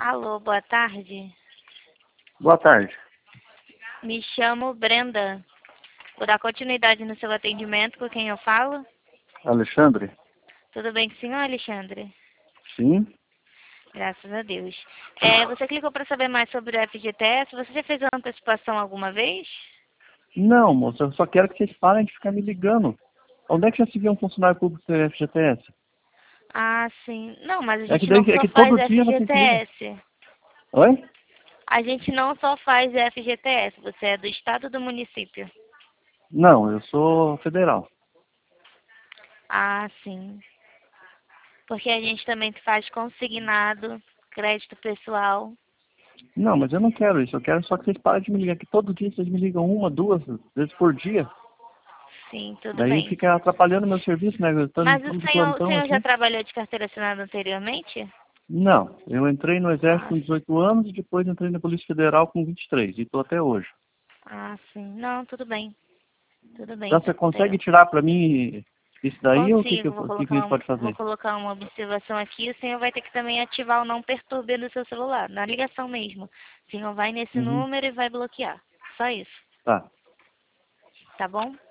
Alô, boa tarde. Boa tarde. Me chamo Brenda. Vou dar continuidade no seu atendimento, com quem eu falo? Alexandre? Tudo bem com o senhor, Alexandre? Sim? Graças a Deus. Você clicou para saber mais sobre o FGTS? Você já fez a antecipação alguma vez? Não, moça, eu só quero que vocês parem de ficar me ligando. Onde é que já se viu um funcionário público ter FGTS? Ah, sim. Não, mas a É que, gente não é só que faz todo dia vocês me ligam. FGTS. Oi? A gente não só faz FGTS. Você é do estado ou do município? Não, eu sou federal. Ah, sim. Porque a gente também faz consignado, crédito pessoal. Não, mas eu não quero isso. Eu quero só que vocês parem de me ligar. Que todo dia vocês me ligam uma, duas vezes por dia. Sim, tudo Daí bem. fica atrapalhando meu serviço, né? Eu estou Mas o de senhor, o plantão senhor já aqui. trabalhou de carteira assinada anteriormente? Não, eu entrei no Exército Ah, com 18 anos e depois entrei na Polícia Federal com 23 e estou até hoje. sim. Não, tudo bem. Tudo bem. Então você consegue tirar para mim isso daí ou Consigo. o que que a gente pode Vou fazer? colocar uma observação aqui. O senhor vai ter que também ativar o não perturbe no seu celular, na ligação mesmo. O senhor vai nesse Uhum. número e vai bloquear. Só isso. Tá. Tá bom?